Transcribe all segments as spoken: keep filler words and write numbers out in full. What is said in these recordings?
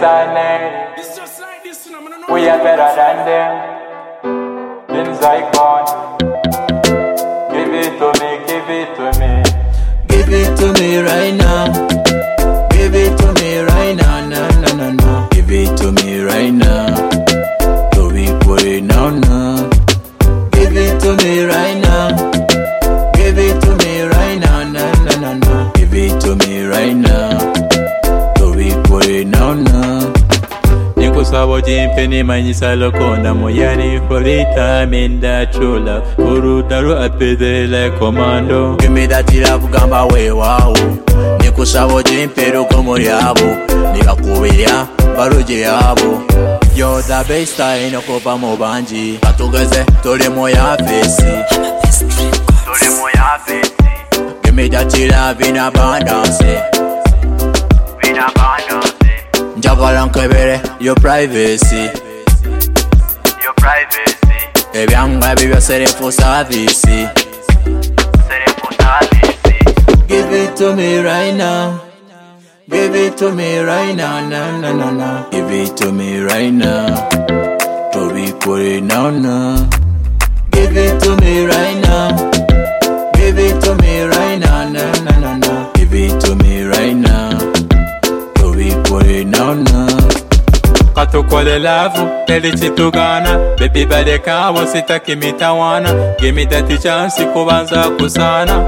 is our name. It's just like this, you know, man, I know We are better than them. Things I can't. Give it to me, give it to me. Give it to me right now. Give it to me right now, no, no, no, no. Give it to me right now. So we put it now, now. Give it to me right now. Give it to me right now, no, no, no, no. Give it to me right now. So we put it now, now. Nikusabo jimpe ni manyisa lokonda moyani for the time in that true love. Uru daru apede like commando. Give me that love gamba we wow. Nikusabo jimpe roko moriabo. Nikakubiria baruje yabo. You're the best in okopa mobanji. Batugeze tole moya fesi. Tole moya fesi. Give me that love in abundance. In abundance. Njagala nkebere your privacy. Your privacy. Ebyanga bibyo sere for service. Sere for service. Give it to me right now. Give it to me right now, no, no, no, no. Give it to me right now. To be put it now, no. Give it to me right now. Give it to me right now, no, no, no, no. Give it to me right now. To be put it now, no. Katukole lavu, teli chitugana. Baby bade kawa sitaki mitawana. Give me that chance kubanza kusana.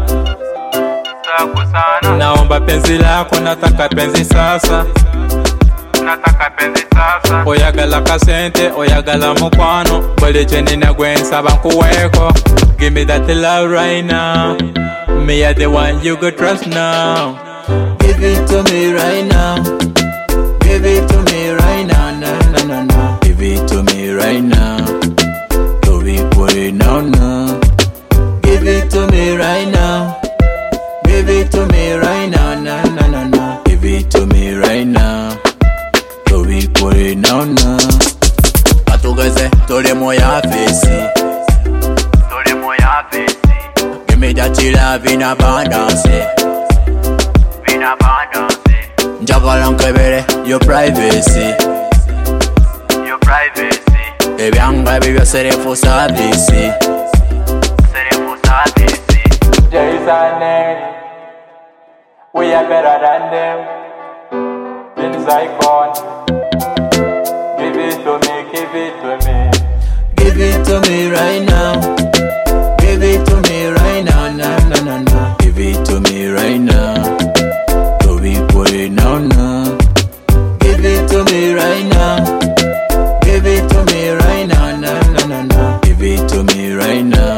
Naomba penzi lako, nataka penzi sasa. Nataka penzi sasa. Oyagala kasente, oyagala mukwano. Bole cheni na gwensa bankuweko. Give me that love right now. Me are the one you could trust now. Give it to me right now. Give it to me right now, no, no, no, no. Give it to me right now. So we put it now, now. Give it to me right now. Give it to me right now, no, no, no, no. Give it to me right now. So we put it now, now. Batugeze tole moya fesi. Tole moya fesi. Give me that love in abundance. In abundance. Njagala nkebere your privacy. Your privacy. Ebyanga bibyo sere for service. Sere for service. There is our name. We are better than them. Things I can't. Give it to me, give it to me. Give it to me right now. Give it to me right now, no, no, no, no. Give it to me right now. So we put it now, now. Give it to me right now. Give it to me right now, no, no, no, no. Give it to me right now.